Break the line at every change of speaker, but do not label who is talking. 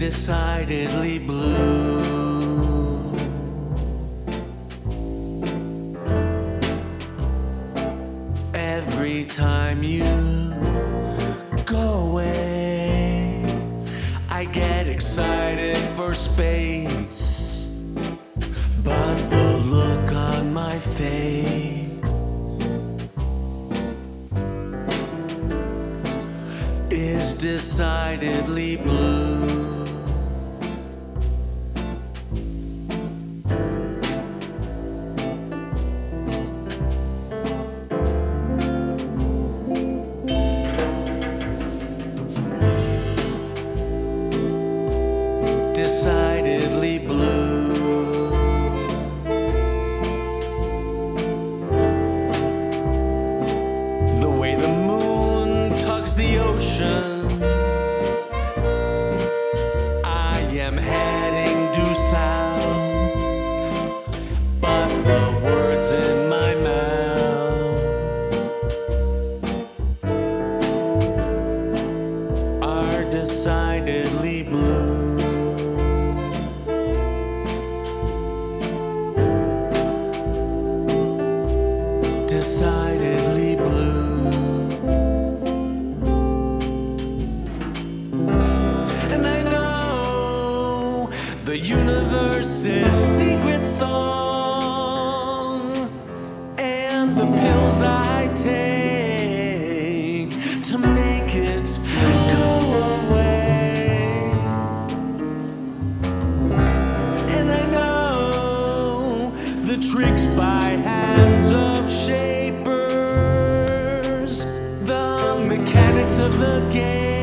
decidedly blue. Every time you go away, I get excited for space, but the look on my face is decidedly blue. Decidedly blue. The way the moon tugs the ocean, I am heading due south, but the words in my mouth are decidedly blue. Decidedly blue. And I know the universe's secret song, and the pills I take to make it go away. And I know the tricks by hands of shapers, the mechanics of the game.